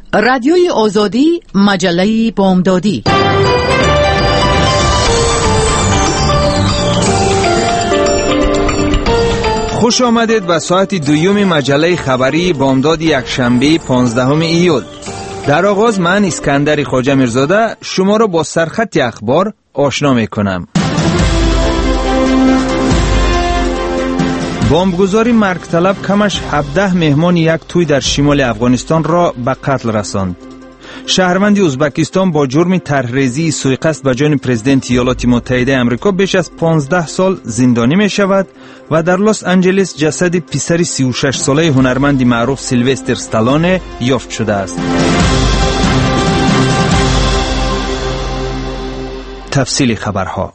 رادیوی آزادی، مجله بامدادی. خوش آمدید به ساعت دوم مجله خبری بامداد یکشنبه 15 ایول. در آغاز من اسکندر خواجه میرزاده شما را با سرخط اخبار آشنا میکنم. بمبگذاری مرگ طلب کمش 17 مهمان یک توی در شمال افغانستان را به قتل رساند. شهروند ازبکستان با جرم طرحریزی سوءقصد به جان پرزیدنت ایالات متحده آمریکا بیش از 15 سال زندانی می شود و در لس آنجلس جسد پسر 36 ساله هنرمند معروف سیلوستر استالونه یافت شده است. تفصیل خبرها.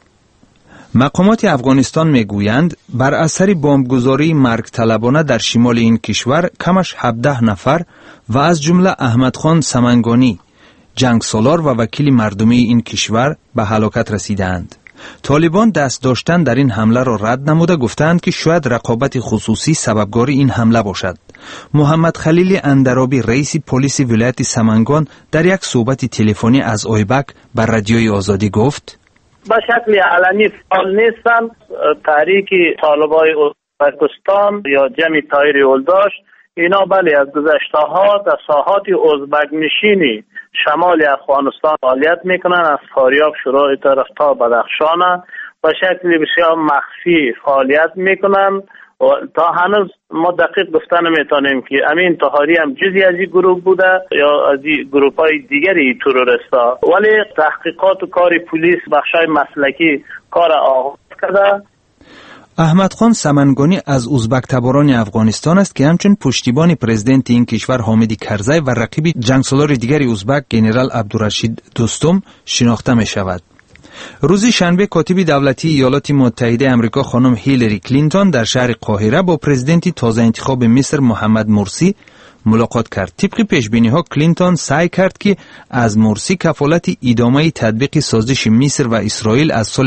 مقامات افغانستان میگویند بر اثر بمبگذاری مرگ طلبانه در شمال این کشور کمش 17 نفر و از جمله احمد خان سمنگانی، جنگسالار و وکیل مردمی این کشور به هلاکت رسیدند. طالبان دست داشتن در این حمله را رد نموده گفتند که شاید رقابت خصوصی سببگار این حمله باشد. محمد خلیل اندرابی رئیس پلیس ولایت سمنگان در یک صحبت تلفنی از آیبک بر رادیوی آزادی گفت: به شکل علنی فعال نیستند. تحریک طالبای ازبکستان یا جمع طاهر یولداش اینا بله از گذشته ها در ساحات ازبک نشینی شمال افغانستان فعالیت میکنن، از فاریاب شروع طرف تا بدخشان به شکل بسیار مخفی فعالیت میکنن. تا هنوز ما دقیق گفته نمیتونیم که امین طاهری هم جزئی از این گروه بوده یا از این گروه های دیگری تروریستا، ولی تحقیقات و کار پلیس بخشای مسلکی کار آغاز کرده. احمد خان سمنگانی از ازبک تباران افغانستان است که همچون پشتیبان پرزیدنت این کشور حامد کرزی و رقیب جنگسالار دیگری ازبک گنرال عبدالرشید دوستم شناخته می شود. روز شنبه کاتب دولتی ایالات متحده آمریکا خانم هیلری کلینتون در شهر قاهره با پرزیدنت تازه انتخاب مصر محمد مرسی ملاقات کرد. طبق پیشبینی‌ها کلینتون سعی کرد که از مرسی کفالت ادامه تطبیق سازش مصر و اسرائیل از سال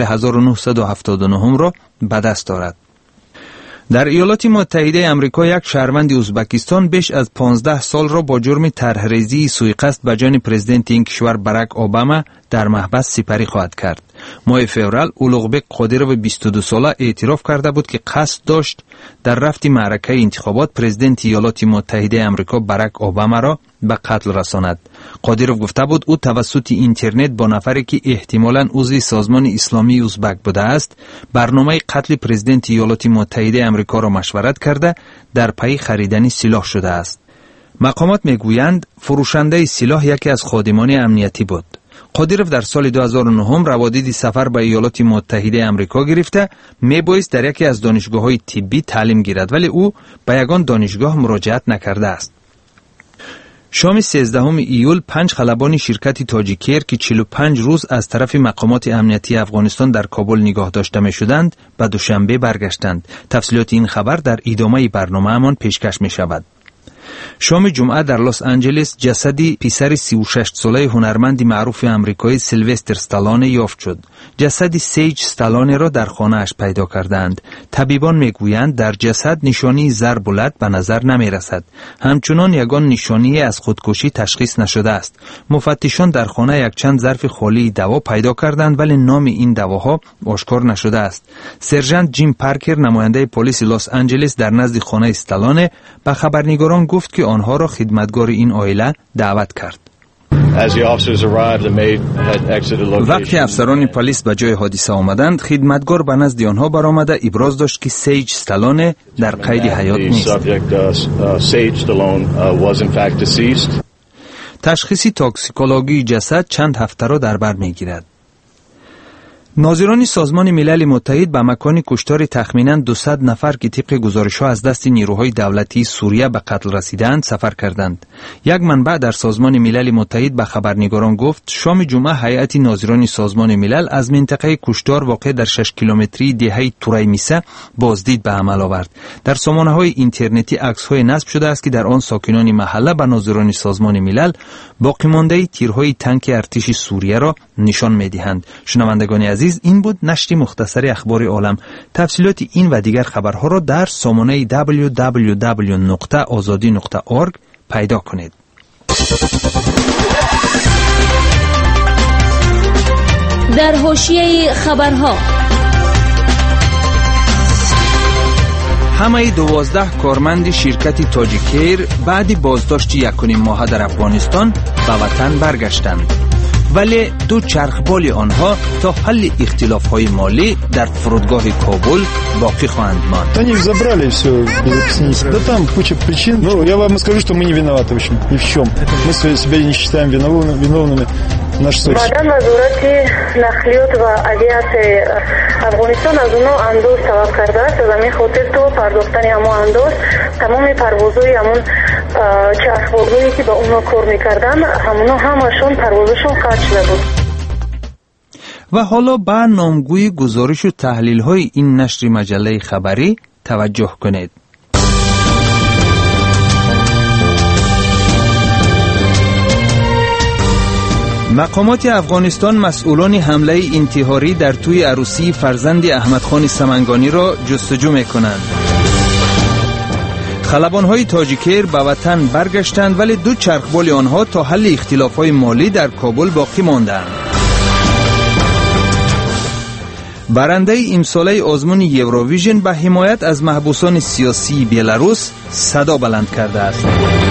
1979 را به دست دارد. در ایالات متحده آمریکا یک شهروند ازبکستان بیش از 15 سال را با جرم طرحریزی سوءقصد به جان پرزیدنت این کشور باراک اوباما در محبس سپری خواهد کرد. ماه فوریه اولوغبک قادرov 22 ساله اعتراف کرده بود که قصد داشت در رفت معرکه انتخابات پرزیدنت ایالات متحده آمریکا باراک اوباما را به قتل رساند. قادرov گفته بود او توسط اینترنت با نفری که احتمالاً عضو سازمان اسلامی ازبک بوده است برنامه قتل پرزیدنت ایالات متحده آمریکا را مشورت کرده در پی خریدن سلاح شده است. مقامات میگویند فروشنده سلاح یکی از خادمان امنیتی بود. قادرov در سال 2009 روادید سفر به ایالات متحده آمریکا گرفته میبایست در یکی از دانشگاه‌های طبی تعلیم گیرد ولی او به یگان دانشگاه مراجعت نکرده است. شام 13 ایول 5 خلبان شرکت تاجیکیر که 45 روز از طرف مقامات امنیتی افغانستان در کابل نگاه داشته می شدند به دوشنبه برگشتند. تفصیلات این خبر در ادامه برنامه همان پیشکش می شود. شام جمعه در لس آنجلس جسدی پسر 36 ساله هنرمند معروف آمریکایی سیلوستر استالونه یافت شد. جسد سیج استالونه را در خانه اش پیدا کردند. طبیبان میگویند در جسد نشانی ضرب العد به نظر نمی رسد. همچنان یگان نشانی از خودکشی تشخیص نشده است. مفتشان در خانه یک چند ظرف خالی دوا پیدا کردند ولی نام این دواها آشکار نشده است. سرژانت جیم پارکر نماینده پلیس لس آنجلس در نزد خانه استالونه به خبرنگاران گفت که آنها را خدمتگار این عائله دعوت کرد. وقتی افسران پلیس به جای حادثه آمدند خدمتگار به نزد آنها برآمده ابراز داشت که سیج استالونه در قید حیات نیست. تشخیص توکسیکولوژی جسد چند هفته را در بر میگیرد. ناظران سازمان ملل متحد به مکان کشتار تخمیناً 200 نفر که طبق گزارش‌ها از دست نیروهای دولتی سوریه به قتل رسیدند سفر کردند. یک منبع در سازمان ملل متحد به خبرنگاران گفت شام جمعه هیئت ناظران سازمان ملل از منطقه کشتار واقع در 6 کیلومتری دهه توریمیسه بازدید به عمل آورد. در سامانه‌های اینترنتی عکس‌های نصب شده است که در آن ساکنان محله به ناظران سازمان ملل باقی مانده تیرهای تانک ارتش سوریه را نشان می‌دهند. شنوندگان عزیز، این بود نشر مختصر اخبار عالم. تفصیلات این و دیگر خبرها را در سامانه www.azadi.org پیدا کنید. در حاشیه خبرها همه 12 کارمند شرکت تاجیکیر بعد بازداشت 1.5 ماه در افغانستان به وطن برگشتند، ولی 2 چرخبال آنها تا حل اختلاف‌های مالی در فرودگاه کابل باقی خواهند ماند. Они забрали все без объяснений. Да там куча причин. Ну, я вам скажу, что мы не виноваты в общем, ни в чем. Мы себя не считаем виновными. Наш совесть. بعداً وزارت نقلیات و عدلیات افغانستان از اونها اندوز طلب کرده است. از همین خاطر تو پرداختن همون اندوز تمام پروازهای همون چرخبال‌هایی که با اونها کار میکردن همشون پروازشون قطع شده بود. و حالا به نامگوی گزارش و تحلیل های این نشر مجله خبری توجه کنید. مقامات افغانستان مسئولان حمله انتحاری در توی عروسی فرزند احمد خان سمنگانی را جستجو میکنند. خلبان‌های تاجیکیر به وطن برگشتند، ولی 2 چرخبال آنها تا حل اختلاف‌های مالی در کابل باقی ماندند. برنده امساله آزمون یوروویژن به حمایت از محبوسان سیاسی بلاروس صدا بلند کرده است.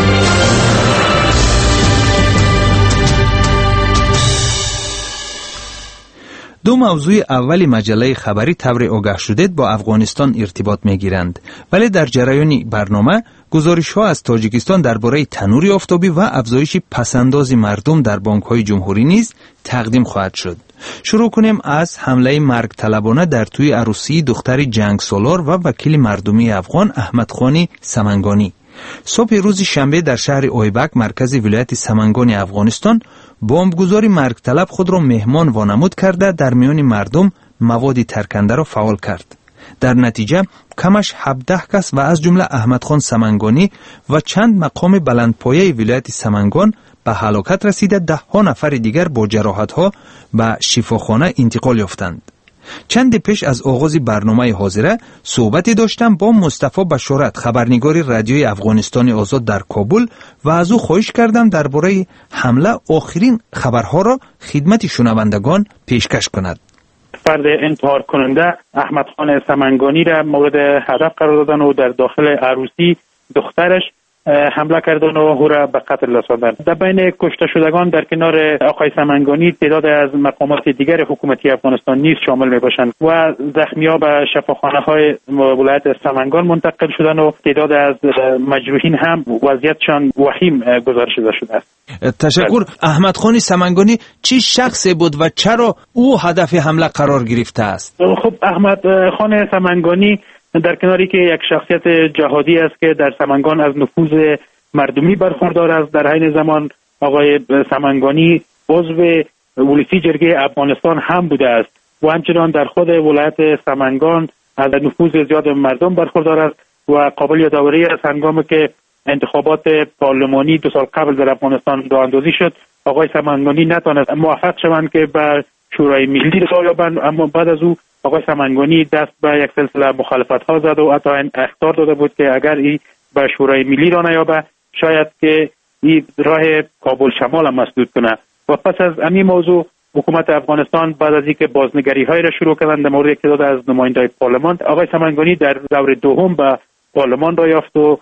دو موضوع اولی مجله خبری طور آگاه شدید با افغانستان ارتباط میگیرند، ولی در جریان برنامه گزارش ها از تاجیکستان درباره تنور آفتابی و افزایش پسنداز مردم در بانک های جمهوری نیز تقدیم خواهد شد. شروع کنیم از حمله مرگ طلبانه در توی عروسی دختر جنگ سالار و وکیل مردمی افغان احمد خان سمنگانی. صبح روز شنبه در شهر اویبک مرکز ولایت سمنگان افغانستان بمبگذاری مرگ طلب خود را مهمان وانمود کرده در میان مردم مواد ترکنده را فعال کرد. در نتیجه کمش 17 کس و از جمله احمد خان سمنگانی و چند مقام بلندپایه ولایت سمنگان به هلاکت رسیده، 10 نفر دیگر با جراحت‌ها به شفاخانه انتقال یافتند. چند پیش از آغاز برنامه حاضره صحبتی داشتم با مصطفی بشارت، خبرنگار رادیوی افغانستان آزاد در کابل، و از او خواهش کردم درباره حمله آخرین خبرها را خدمت شنوندگان پیشکش کند. فرد انتحار کننده احمد خان سمنگانی را مورد هدف قرار دادن و در داخل عروسی دخترش حمله کردن و او را به قتل رساندند. در بین کشته شدگان در کنار آقای سمنگانی تعداد از مقامات دیگر حکومتی افغانستان نیز شامل می باشند و زخمی‌ها به شفاخانه های ولایت سمنگان منتقل شدند و تعداد از مجروحین هم وضعیتشان وخیم گزارش شده است. تشکر. احمد خان سمنگانی چی شخصی بود و چرا او هدف حمله قرار گرفته است؟ خب احمد خان سمنگانی در کناری که یک شخصیت جهادی است که در سمنگان از نفوذ مردمی برخوردار است، در عین زمان آقای سمنگانی عضو ولسی جرگه افغانستان هم بوده است و همچنان در خود ولایت سمنگان از نفوذ زیاد مردم برخوردار است و قابل یادآوری است هنگامی که انتخابات پارلمانی 2 سال قبل در افغانستان راه اندازی شد، آقای سمنگانی نتوانست موفق شوند که به شورای ملی راه یابند، اما بعد از او آقای سمنگانی دست به یک سلسله مخالفت‌ها زد و حتی اخطار داده بود که اگر این به شورای ملی را نیابه شاید که این راه کابل شمال هم مسدود کنه. و پس از همین موضوع حکومت افغانستان بعد از اینکه بازنگری‌های را شروع کردند در مورد تعداد از نمایندگان پارلمان، آقای سمنگانی در دور دوم به پارلمان را یافت و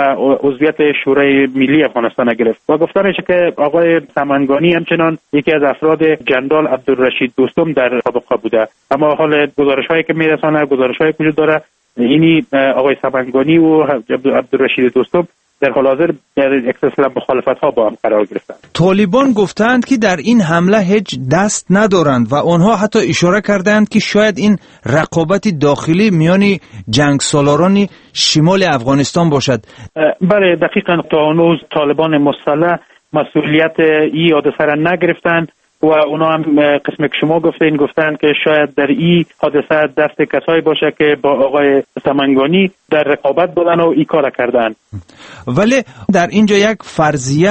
عضویت شورای ملی افغانستان گرفت و گفتنش که آقای سمنگانی همچنان یکی از افراد جنرال عبدالرشید دوستم در سابقه بوده، اما حال گزارش‌هایی که میرسانه گزارش‌های وجود داره اینی آقای سمنگانی و عبدالرشید دوستم در حال حاضر در یک سلسله مخالفت‌ها با هم قرار گرفتند. طالبان گفتند که در این حمله هیچ دست ندارند و آنها حتی اشاره کردند که شاید این رقابت داخلی میان جنگ سالاران شمال افغانستان باشد. بله دقیقاً، تا هنوز طالبان مسلح مسئولیت این حادثه را نگرفتند و اونا هم قسم که شما گفتن که شاید در این حادثه دست کسایی باشه که با آقای سمنگانی در رقابت بودن و این کار کردن. ولی در اینجا یک فرضیه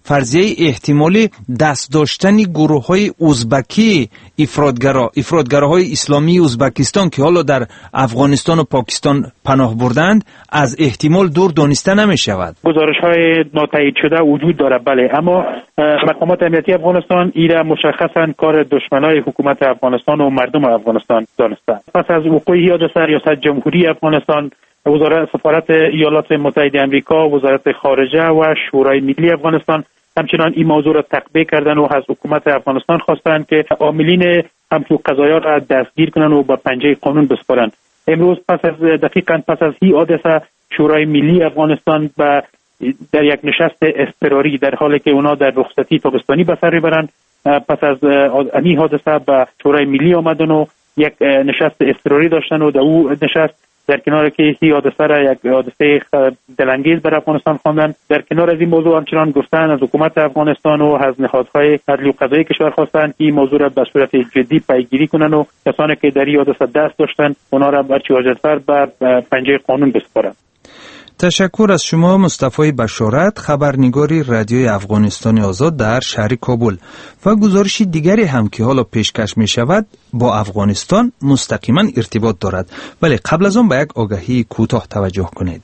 فرضیه احتمالی دست داشتن گروه‌های ازبکی افراطگراهای اسلامی ازبکستان که حالا در افغانستان و پاکستان پناه بردند از احتمال دور دانسته نمی‌شود. گزارش‌های ناتایید شده وجود دارد، بله، اما مقامات امنیتی افغانستان ایره مشخصاً کار دشمنای حکومت افغانستان و مردم افغانستان دانستند. پس از وقوع حادثه ریاست جمهوری افغانستان، سفارت ایالات متحده آمریکا، وزارت خارجه و شورای ملی افغانستان همچنان این موضوع را تقبیه کردن و از حکومت افغانستان خواستند که عاملین همچون قضایا را دستگیر کنند و به پنجه قانون بسپارند. امروز دقیقاً پس از این حادثه شورای ملی افغانستان در یک نشست اضطراری در حالی که اونا در رخصتی تابستانی به سر میبرند، پس از این حادثه به شورای ملی آمدن و یک نشست اضطراری داشتن و در او نشست در کنار که این حادثه را یک حادثه دلانگیز بر افغانستان خواندن، در کنار از این موضوع همچنان گفتن از حکومت افغانستان و از نهادهای عدلی و قضایی کشور خواستند که این موضوع را به صورت جدی پیگیری کنند و کسانی که در این حادثه دست داشتن اونا را برچی واجدتر بر پنجه قانون بسپارند. تشکر از شما مصطفی بشارت، خبرنگاری رادیوی افغانستان آزاد در شهر کابل. و گزارش دیگری هم که حالا پیشکش می شود با افغانستان مستقیما ارتباط دارد، ولی قبل از آن به یک آگهی کوتاه توجه کنید.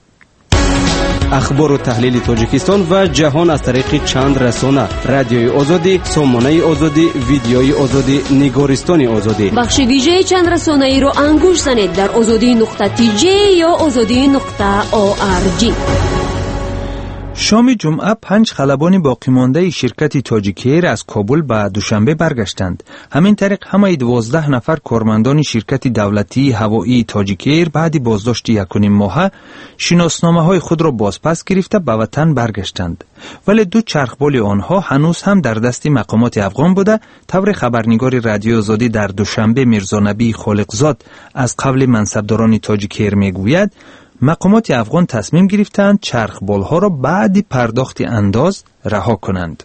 اخبار و تحلیل تاجیکستان و جهان از طریق چند رسانه: رادیوی آزادی، سامانه آزادی، ویدیوی آزادی، نگارستان آزادی. بخش ویژه چند رسانه ای رو انگوش زنید در azadi.tj یا azadi.org. شام جمعه 5 خلبان باقی مانده شرکت تاجیک ایر از کابل به دوشنبه برگشتند. همین طریق همه 12 نفر کارمندان شرکت دولتی هوایی تاجیک ایر بعد بازداشت 1.5 ماه شناسنامه‌های خود را بازپس گرفته به وطن برگشتند، ولی 2 چرخبال آنها هنوز هم در دست مقامات افغان بوده. طور خبرنگار رادیو آزادی در دوشنبه میرزا نبی خالقزاد از قبل منصبداران تاجیک ایر میگوید مقامات افغان تصمیم گرفتند چرخبالها را بعد پرداخت انداز رها کنند.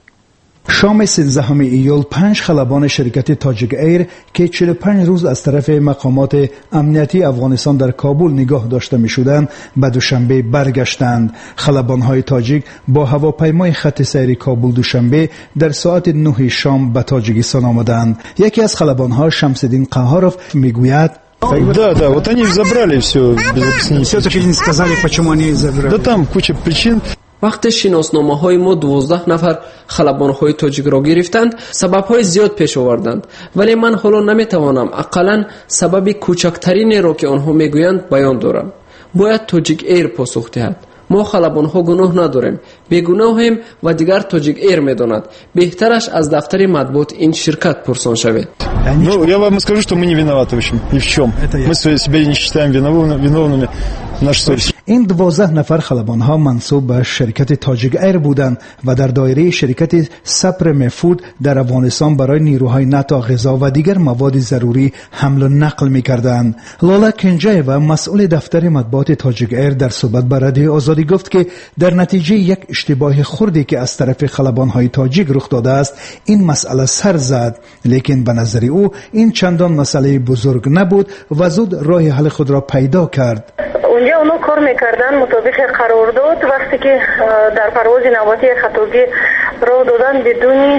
شام 13 ایول 5 خلبان شرکت تاجیک ایر که 45 روز از طرف مقامات امنیتی افغانستان در کابل نگاه داشته می شدند به دوشنبه برگشتند. خلبان‌های تاجیک با هواپیمای خط سیر کابل دوشنبه در ساعت 9 شام به تاجیکستان آمدند. یکی از خلبان‌ها شمس‌الدین قهاروف میگوید Да, вот они забрали все без объяснений. Все-таки не сказали, почему они забрали. Да там куча причин. وقتی شناسنامه‌های ما 12 نفر خلبان‌های تاجیک را گرفتند، سبب‌های زیاد پیش آوردند، ولی من حالا نمی‌توانم اقلاً سبب کوچکترین را که آنها میگویند بیان دارم. باید تاجیک ایر پاسخ دهد. ما خلبان‌ها گناه نداریم، بیگناهیم و دیگر تاجیک ایر می‌داند. بهترش از دفتر مطبوعات این شرکت پرسان شوید. Ну, я вам скажу, что мы не виноваты в общем, ни в чем. Мы себя не считаем виновными в нашей ссоре. این 12 نفر خلبان‌ها منصوب به شرکت تاجیک ایر بودند و در دایره شرکت سپرم فود در افغانستان برای نیروهای ناتو غذا و دیگر مواد ضروری حمل و نقل می‌کردند. لالا کنجایوا مسئول دفتر مطبوعات تاجیک ایر در صحبت با رادیو آزادی گفت که در نتیجه یک اشتباه خردی که از طرف خلبان‌های تاجیک رخ داده است این مسئله سر زد، لیکن به نظر او این چندان مسئله بزرگ نبود و زود راه حل خود را پیدا کرد. اونجا اونو کار میکردن مطابق قرارداد. وقتی که در پرواز نوبتی خطاگی راه دادن بدون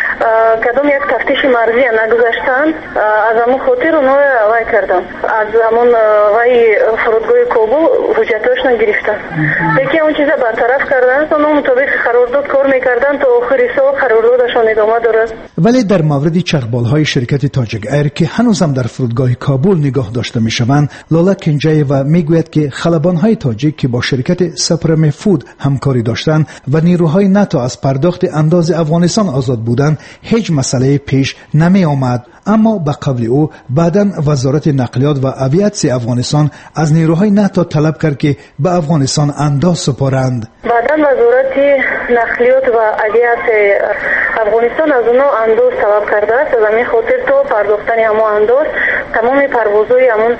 کدام یک تفتیش مرزی نگذاشتن، از همون خاطر اونو وای کردن، از همون وای فرودگاه کابل حجتاشون گرفتن. یکی اون چیزا برطرف کردن، اونو مطابق قرارداد کار میکردن تا آخر سال قراردادشون ادامه دارد. ولی در مورد چرخبال‌های شرکت تاجیک ایر که هنوز هم در فرودگاه کابل نگاه داشته میشوند، لالا کنجایوا میگوید که خلبان‌های تاجیک که با شرکت سپرم فود همکاری داشتند و نیروهای ناتو از پرداخت انداز افغانستان آزاد بودند هیچ مسئله پیش نمی آمد. اما به قول او بعداً وزارت نقلیات و آویاسیون افغانستان از نیروهای ناتو طلب کرد که به افغانستان انداز سپارند. بعداً وزارت نقلیات و آویاسیون افغانستان از اونها انداز طلب کرده است. از همین خاطر تو پرداختن همون انداز تمام پروازهای همون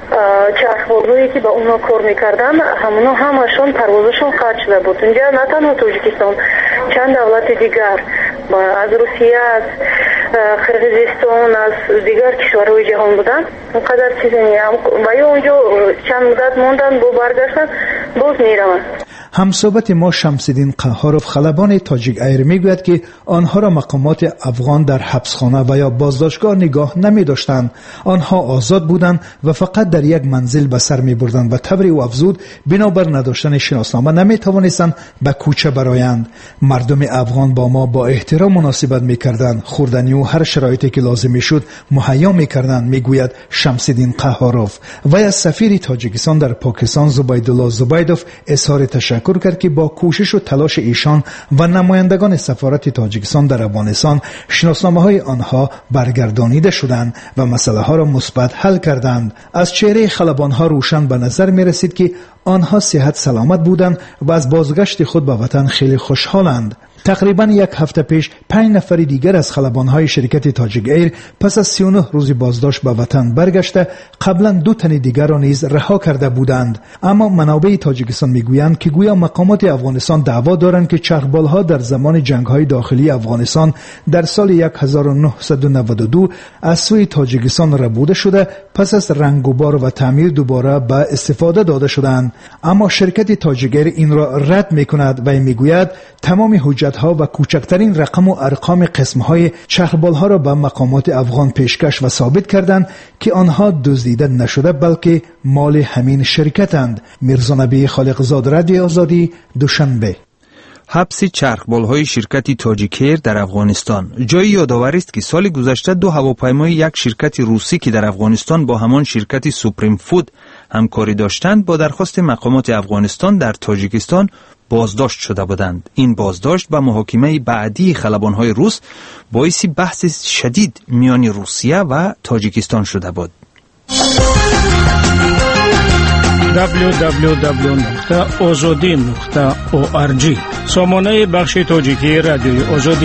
چرخبال‌هایی که با اونها کار میکردن همونها همشون پروازشون قطع شده بود. اینجا نه تنها تاجیکستان، چند دولت دیگر از روسیه، از قرقیزستان، از دیگر کشورهای جهان بودن. اونقدر چیزی نیست. باید اونجا چند مدت موندن با برگشتن باز میروند. همصحبت ما شمس‌الدین قهاروف خلبان تاجیک ایر میگوید که آنها را مقامات افغان در حبسخانه و یا بازداشتگاه نگاه نمی داشتند. آنها آزاد بودند و فقط در یک منزل به سر می بردند و طوری او افزود بنابر نداشتن شناسنامه نمی توانستند به کوچه برآیند. مردم افغان با ما با احترام مناسبت می کردند، خوردنی و هر شرایطی که لازم می شد مهیا می کردند، میگوید شمس‌الدین قهاروف. و از سفیر تاجیکستان در پاکستان زبیدالله زبیدوف اظهار تشکر کرد که با کوشش و تلاش ایشان و نمایندگان سفارت تاجیکستان در افغانستان شناسنامه‌های آنها برگردانیده شدند و مسئله ها را مثبت حل کردند. از چهره خلبان‌ها روشن به نظر می رسید که آنها صحت سلامت بودند و از بازگشت خود به وطن خیلی خوشحالند. تقریبا یک هفته پیش 5 نفر دیگر از خلبان‌های شرکت تاجیک ایر پس از 39 روز بازداشت به وطن برگشته قبلا 2 تن دیگر را نیز رها کرده بودند. اما منابع تاجیکستان میگویند که گویا مقامات افغانستان دعوا دارند که چرخبال‌ها در زمان جنگ‌های داخلی افغانستان در سال 1992 از سوی تاجیکستان ربوده شده، پس از رنگ و بار و تعمیر دوباره به استفاده داده شدند. اما شرکت تاجیک ایر این را رد می‌کند و میگوید تمام حجت ها و کوچکترین رقم و ارقام قسمهای چرخبال ها را به مقامات افغان پیشکش و ثابت کردند که آنها دزدیده نشده بلکه مال همین شرکتند. میرزا نبی خالقزاد، رادیو آزادی، دوشنبه. حبس چرخبال‌های شرکت تاجیک ایر در افغانستان. جای یادآوری است که سال گذشته 2 هواپیمای یک شرکت روسی که در افغانستان با همان شرکت سوپریم فود همکاری داشتند با درخواست مقامات افغانستان در تاجیکستان بازداشت شده بودند. این بازداشت و محاکمه بعدی خلبان‌های روس باعث بحث شدید میان روسیه و تاجیکستان شده بود. www.azadi.org سامانه بخش تاجیکی رادیوی آزادی.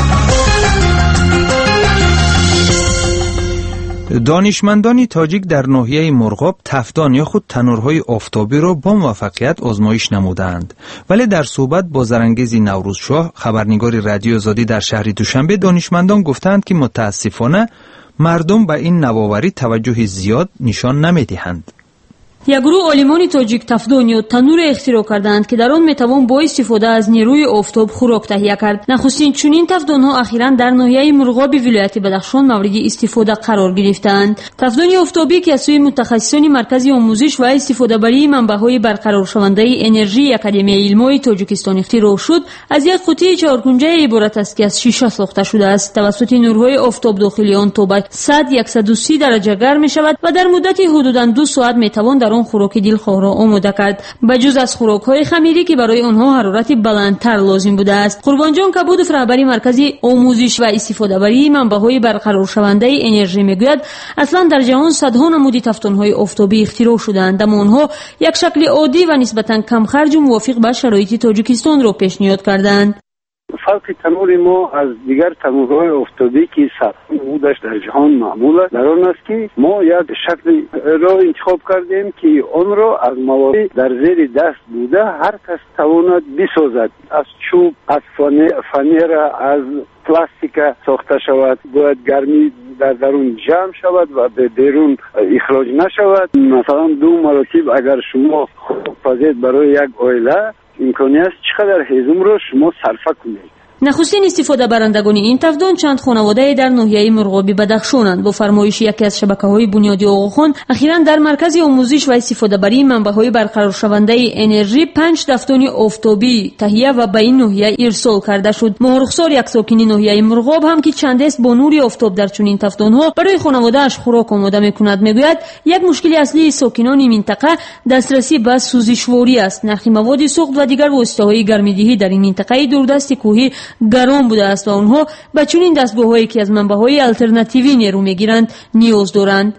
دانشمندان تاجیک در ناحیه مرغاب تفدان یا خود تنورهای آفتابی را با موفقیت آزمایش نمودند. ولی در صحبت با زرنگیز نوروزشاه، خبرنگار رادیو آزادی در شهر دوشنبه، دانشمندان گفتند که متاسفانه مردم به این نوآوری توجه زیاد نشان نمی‌دهند. یک گروه عالمان تاجیک تفدان یا تنور اختراع کردند که در آن میتوان با استفاده از نیروی آفتاب خوراک تهیه کرد. نخستین چنین تفدان‌ها اخیراً در ناحیه مرغاب ولایت بدخشان مورد استفاده قرار گرفتند. تفدان آفتابی که از سوی متخصصان مرکز آموزش و استفاده بری منبع‌های برقرار شونده انرژی اکادمی علوم تاجیکستان اختراع شد، از یک قوطی 4 کنجه عبارت است که از شیشه ساخته شده است. توسط نورهای آفتاب داخلی آن تا به 100-130 درجه گرم می‌شود و در مدت حدوداً 2 ساعت میتوان در آن خوراک دلخواه را آماده کرد. بجز از خوراک‌های خمیری که برای آنها حرارت بلندتر لازم بوده است. قربانجان کبودوف، رهبر مرکز آموزش و استفاده بری منبع‌های برقرار شونده انرژی میگوید اصلا در جهان صدها نمود تفدان‌های آفتابی اختراع شده‌اند، اما آنها یک شکل عادی و نسبتاً کم خرج و موافق به شرایط تاجیکستان را پیشنهاد کردند. فرق تنور ما از دیگر تنورهای آفتابی که سطح بودش در جهان معمول است در آن است که ما یک شکل را انتخاب کردیم که آن را از مواد در زیر دست بوده هر کس تواند بسازد. از چوب، از فنر، از پلاستیک ساخته شود. باید گرمی در درون جمع شود و به بیرون اخراج نشود. مثلا 2 مراتب اگر شما خوب برای یک عائله امکانی است چقدر هیزم را شما صرف کنید. نخستین استفاده برندگان این تفدان چند خانواده در ناحیه مرغابی بدخشانند. با فرمایش یکی از شبکه‌های بنیادی آقاخان، اخیراً در مرکز آموزش و استفاده بری منبع‌های برقرار شونده انرژی 5 تفدان آفتابی تهیه و به این ناحیه ارسال کرده شد. مهرخسار، یک ساکن ناحیه مرغاب هم که چند است با نور آفتاب در چنین تفدان‌ها برای خانواده‌اش خوراک آماده می‌کند، میگوید یک مشکل اصلی ساکنان این منطقه دسترسی به سوزشواری است. نرخ مواد سوخت و دیگر واسطه‌های گرم‌دهی در این منطقه دوردست کوهی گران بوده است و آنها به چنین دستگاه‌هایی که از منبع‌های الटरनेटिव्ی نیرو می‌گیرند نیاز دارند.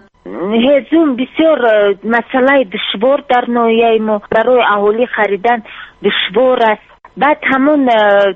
هزوم بسیار مسئله دشوار در ناحیه ما برای اهالی خریدن دشوار است. بعد همون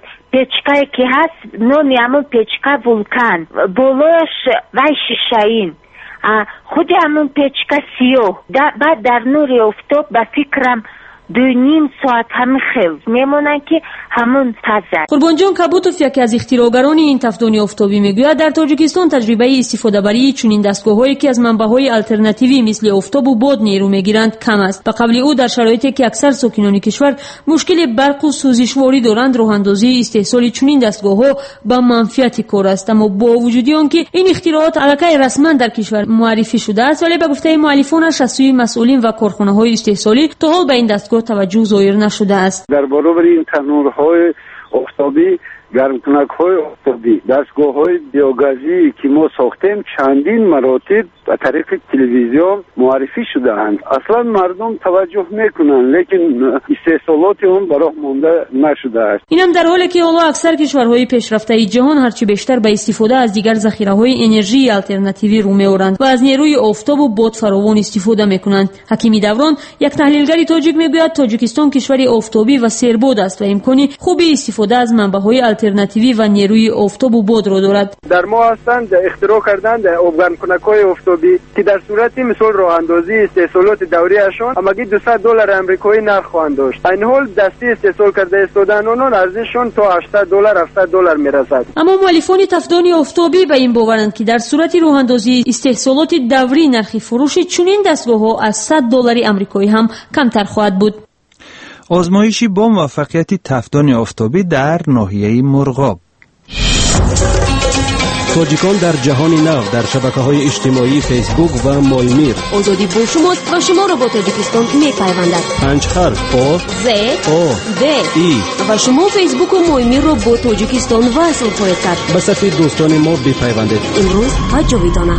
پیچکایی که هست نامی همون پیچکا ولکان بالایش وای شیشه‌این خود همون پیچکا سیاه بعد در نور آفتاب به فکرم 2.5 ساعت همین خیل میمونن که همون تازه. قربانجان کبوتوف یکی از اختراعگران این تفدانی آفتابی میگوید در تاجیکستان تجربه استفاده بری چنین دستگاه‌هایی که از منبع‌های آلترناتیوی مثل آفتاب و باد نیرو میگیرند کم است. به قول او در شرایطی که اکثر ساکنان کشور مشکل برق و سوزشواری دارند راه اندازی استحصال چنین دستگاه‌ها با منفعت کار است، اما با وجود آنکه این اختراعات الکی رسما در کشور معرفی شده است ولی به گفته مؤلفانش از سوی مسئولین و کارخانه‌های استحصالی تا حال به این دستگاه توجه ظاهر نشده است. در برابر این تنورهای آفتابی، گرمکنک‌های آفتابی، دستگاه‌های بیوگازی که ما ساختیم چندین مراتب از طریق تلویزیون معرفی شده‌اند. اصلا مردم توجه میکنند لیکن استحصالات اون برای مانده نشده است. اینم در حالی که حالا اکثر کشورهای پیشرفته جهان هرچی بیشتر به استفاده از دیگر ذخیره‌های انرژی آلترناتیوی رو می‌آورند و از نیروی آفتاب و باد فراوان استفاده می‌کنند. حکیمی دوران یک تحلیلگر تاجیک میگوید تاجیکستان کشوری آفتابی و سرباد است و امکانی خوبی استفاده از منبع‌های آلترناتیوی و نیروی آفتاب و باد را دارد. در ما هستند اختراع کردند آبگرمکنک‌های آفتابی که در صورتی مثل راه اندازی استحصالات دوریه‌شان همگی $200 آمریکایی نرخ خواهند داشت. این حال دستی استحصال کرده استادن آنان ارزششان تا $80 $70 میرسد. اما مؤلفان تفدانی آفتابی به این باورند که در صورت راه اندازی استحصالات دوری نرخ فروش چنین دستگاه‌ها از $100 آمریکایی هم کمتر خواهد بود. آزمایشی با موفقیت تفدان آفتابی در ناحیه مرغاب. تاجیکان در جهان نو در شبکه‌های اجتماعی فیسبوک و مایمیر. آزادی با شماست و شما را با تاجیکستان می‌پیوندد. 5 حرف آ ز آ د ای و شما فیسبوک و مایمیر را با تاجیکستان وصل خواهید کرد. به صفحه دوستان ما بپیوندید. امروز هر جاویدانه.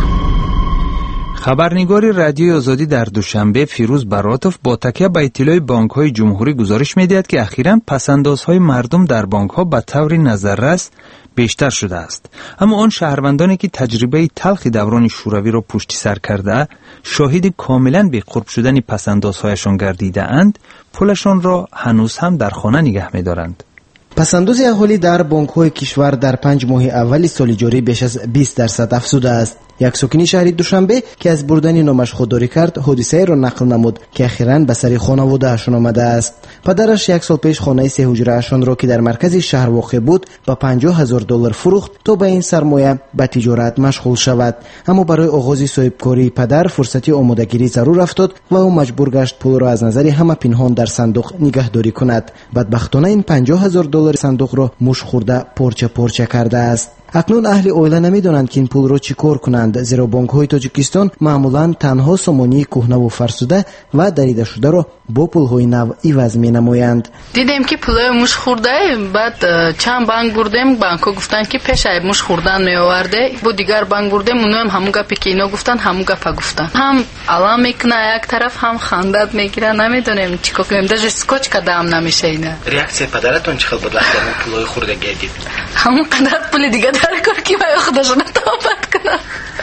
خبرنگار رادیوی آزادی در دوشنبه فیروز براتوف با تکیه به اطلاع بانک‌های جمهوری گزارش می‌دهد که اخیراً پس‌اندازهای مردم در بانک‌ها به طور نظررس بیشتر شده است، اما آن شهروندانی که تجربه تلخ دوران شوروی را پشت سر کرده شاهد کاملاً بی‌قرب شدن پس‌اندازهایشان گردیده اند، پولشان را هنوز هم در خانه نگه می‌دارند. پس‌انداز اهالی در بانک‌های کشور در 5 ماه اول سال جاری بیش از 20% افزوده است. یک ساکن شهر دوشنبه که از بردن نامش خودداری کرد حادثه را نقل نمود که اخیراً به سر خانواده‌اشان آمده است. پدرش 1 سال پیش خانه 3 حجره‌اشان را که در مرکز شهر واقع بود با $50,000 فروخت تا به این سرمایه به تجارت مشغول شود، اما برای آغاز صاحبکاری پدر فرصتی آمادگیری ضرور افتاد و او مجبور گشت پول را از نظر همه پنهان در صندوق نگهداری کند. بدبختانه این $50,000 صندوق را مش خورده پارچه پارچه کرده است. اکنون اهل اویله نمیدانند که این پول را چیکار کنند، زیرا بانک‌های تاجیکستان معمولاً تنها سامانی کهنه و فرسوده و دریده شده را با پول‌های نو عوض می‌نمایند. دیدیم که پول مش خورده، بعد چند بانک بردیم، بانک‌ها گفتند که پیش ای مش خوردن می‌آورده، با دیگر بانک بردیم، اونا هم همون گپی که اینا گفتن همون گپ گفتن. هم علام میکنه یک طرف هم خندت میگیره، نمیدونیم چیکار کنیم، даже скотч کدام نمیشه اینا. реакция پدرتون چه خبر بود وقتی پولای خورده گردید؟ همون قدر پول دیگه در کار که من خودشون تابت کنم.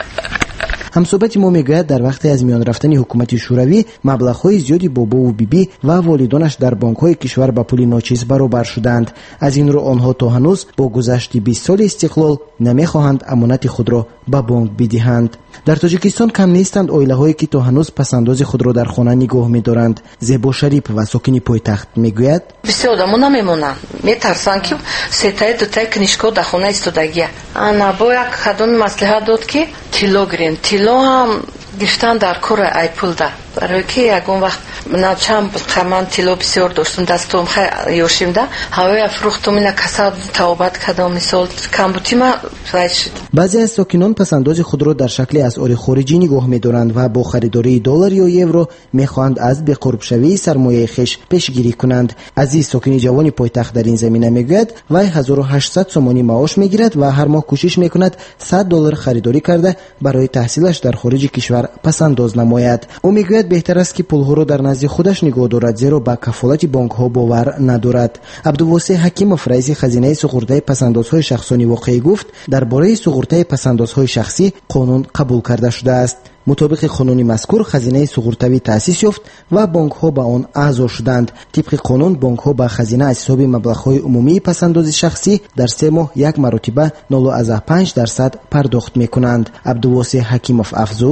همصحبت ما میگوید در وقت از میان رفتن حکومت شوروی مبلغ‌های زیادی بابا و بیبی و والدانش در بانک‌های کشور با پول ناچیز برابر شدند. از این رو آنها تا هنوز با گذشت 20 سال استقلال نمیخواهند امانت خود را به بانک بدهند. در تاجیکستان کم نیستند عائله‌هایی که تا هنوز پس‌انداز خود را در خانه نگاه می‌دارند. زیبا شریف و ساکن پایتخت میگوید بسیار آدم‌ها نمیمونن، میترسن که سه تا کنیشکا در خانه ایستادگی. انا با یک خدام مصلحت داد که تیلو گرین تیلو هم گرفتن در کار ای پول ده، برای که یکون وقت نچم خمان تیلو بسیار داشتم دستم خیلی یوشیم ده هوای فروختم اینا کساد توبت کردم مثال کم بودی ما رایج شد. بعضی از ساکنان پس‌انداز خود را در شکل اسعار خارجی نگاه می‌دارند و با خریداری دلار یا یورو می‌خواهند از به قرب شوی سرمایه خویش پیشگیری کنند. عزیز ساکن جوانی پایتخت در این زمینه میگوید وی 1800 سومانی معاش میگیرد و هر ماه کوشش میکند $100 خریداری کرده برای تحصیلش در خارج کشور پس‌انداز نماید. او میگوید بهتر است که پولها را در نزد خودش نگاه دارد زیرا به کفالت بانک‌ها باور ندارد. عبدالواسع حکیموف رئیس خزینه سوغورده پس‌اندازهای شخصانی واقعی گفت درباره سوغورده پس‌اندازهای شخصی قانون قبول کرده شده است. مطابق قانون مذکور خزینه سوغورتوی تأسیس یافت و بانک‌ها به آن اعضا شدند. طبق قانون بانک‌ها به خزینه از حساب مبلغ‌های عمومی پس‌انداز شخصی در 3 ماه یک مرتبه 0.5% پرداخت می‌کنند. عبدالواسع حکیموف افزود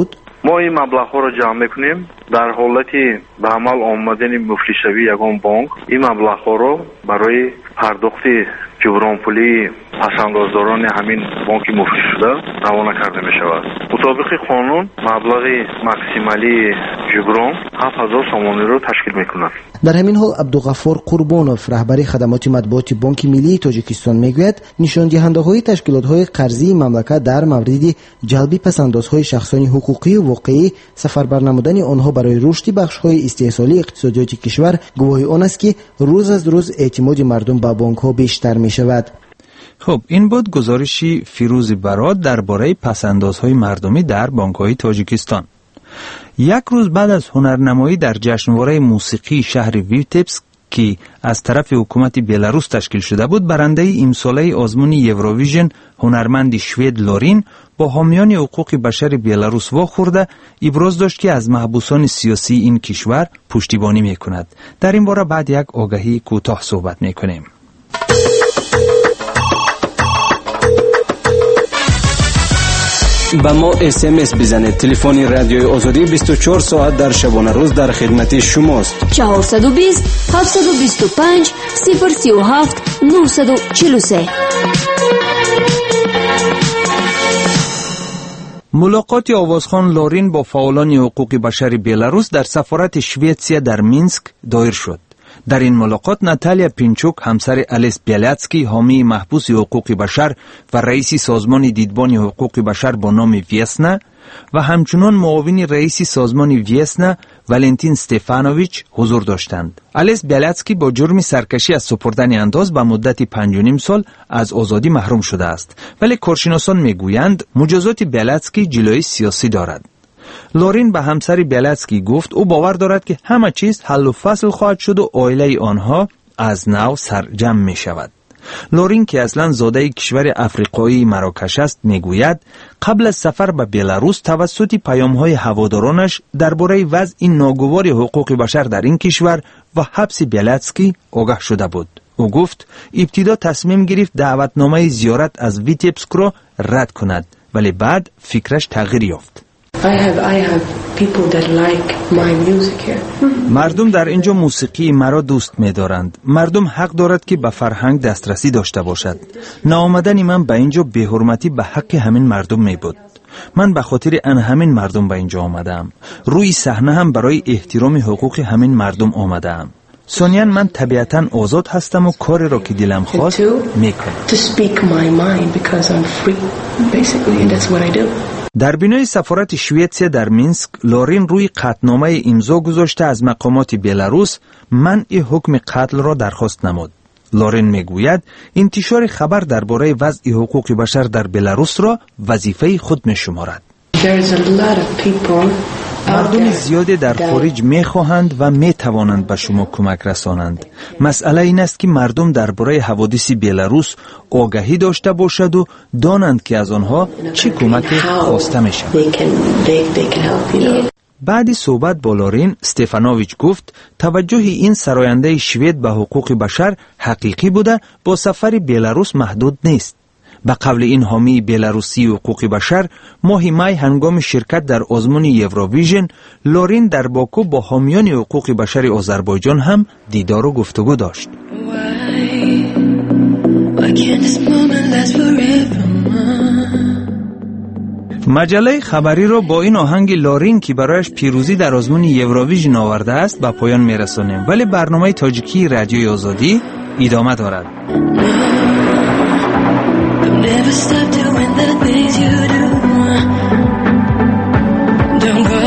ما این مبلغ‌ها رو جمع میکنیم. در حالتی به عمل آمدن مفلس‌شوی یگان بانک این مبلغ‌ها رو برای پرداخت جبران پولی پسندازداران همین بانک مفلس شده روانه کرده می شود. مطابق قانون مبلغ ماکسیمالی جبران 7000 سومانی رو تشکیل می کند. در همین حال عبدالغفار قربانوف رهبر خدمات مطبوعاتی بانک ملی تاجیکستان میگوید نشان دهنده‌های تشکیلات‌های قرضی مملکت در مورد جلب پسندازهای شخصانی حقوقی و واقعی سفربر نمودن آنها برای رشد بخش‌های استحصالی اقتصادیات کشور گواهی آن است که روز از روز اعتماد مردم به بانک‌ها بیشتر می‌شود. خب این بود گزارشی فیروز برات درباره پسندازهای مردمی در بانک‌های تاجیکستان. یک روز بعد از هنرنمایی در جشنواره موسیقی شهر ویتبسک که از طرف حکومت بلاروس تشکیل شده بود، برنده امساله آزمون یوروویژن هنرمند شوید لورین با حامیان حقوق بشر بلاروس واخورده ابراز داشت که از محبوسان سیاسی این کشور پشتیبانی می‌کند. در این باره بعد یک آگهی کوتاه صحبت می‌کنیم. با ما SMS بزنید. تلفن رادیوی آزادی 24 ساعت در شبانه روز در خدمت شماست. 420 725 037 943. ملاقات آوازخوان لورین با فعالان حقوق بشر بلاروس در سفارت شویتسیا در مینسک دایر شد. در این ملاقات ناتالیا پینچوک همسر الیس بیالیاتسکی حامی محبوس حقوق بشر و رئیس سازمان دیدبان حقوق بشر با نام ویسنا و همچنان معاون رئیس سازمان ویسنا ولنتین استفانوویچ حضور داشتند. الیس بیالیاتسکی با جرم سرکشی از سپردن انداز به مدت 5.5 سال از آزادی محروم شده است، ولی کارشناسان میگویند مجازات بیالیاتسکی جلوی سیاسی دارد. لورین به همسر بیالیاتسکی گفت او باور دارد که همه چیز حل و فصل خواهد شد و عائله آنها از نو سرجم می شود. لورین که اصلا زاده کشور افریقایی مراکش است میگوید قبل از سفر به بلاروس توسط پیام‌های هوادارانش درباره وضع ناگوار حقوق بشر در این کشور و حبس بیالیاتسکی آگاه شده بود. او گفت ابتدا تصمیم گرفت دعوتنامه زیارت از ویتبسک را رد کند، ولی بعد فکرش تغییر یافت. I have people that like my music here. مردم در اینجا موسیقی مرا دوست می دارند. مردم حق دارد که به فرهنگ دسترسی داشته باشد. ناآمدن من به اینجا بی‌حرمتی به حق همین مردم می بود. من به خاطر ان همین مردم به اینجا آمدم. روی صحنه هم برای احترام حقوق همین مردم آمدم. ثانیاً من طبیعتاً آزاد هستم و کاری را که دلم خواست میکنم. To speak my mind because I'm free basically and that's what I do. در بینای سفارت شویتسیا در مینسک لورین روی قطعنامه امضا گذاشته از مقامات بلاروس منع حکم قتل را درخواست نمود. لورین میگوید انتشار خبر درباره وضع حقوق بشر در بلاروس را وظیفه خود میشمارد. مردم زیادی در خارج میخواهند و میتوانند به شما کمک رسانند. مسئله این است که مردم درباره حوادث بلاروس آگاهی داشته باشد و دانند که از آنها چه کمک خواسته می شود. بعد صحبت با لورین استفانوویچ گفت توجه این سراینده شوید به حقوق بشر حقیقی بوده، با سفر بلاروس محدود نیست. به قول این حامی بلاروسی حقوق بشر ماه می هنگام شرکت در آزمون یوروویژن لورین در باکو با حامیان حقوق بشر آذربایجان هم دیدار و گفتگو داشت. مجله خبری را با این آهنگ لورین که برایش پیروزی در آزمون یوروویژن آورده است به پایان میرسانیم، ولی برنامه تاجیکی رادیوی آزادی ادامه دارد. Never stop doing the things you do. Don't go.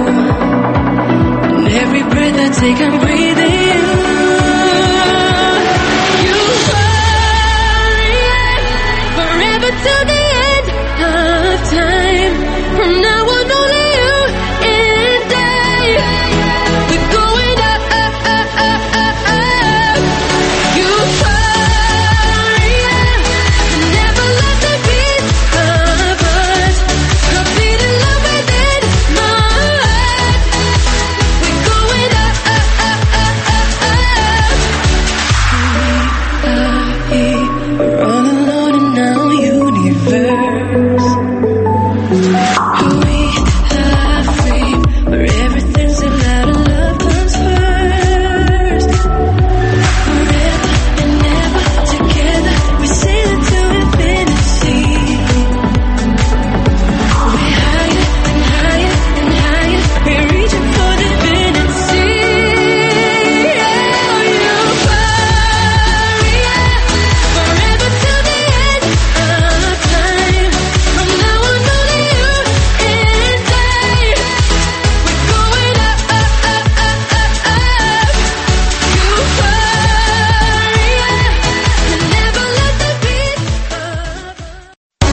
And every breath I take, I'm breathing. You hurry forever to the end of time. From now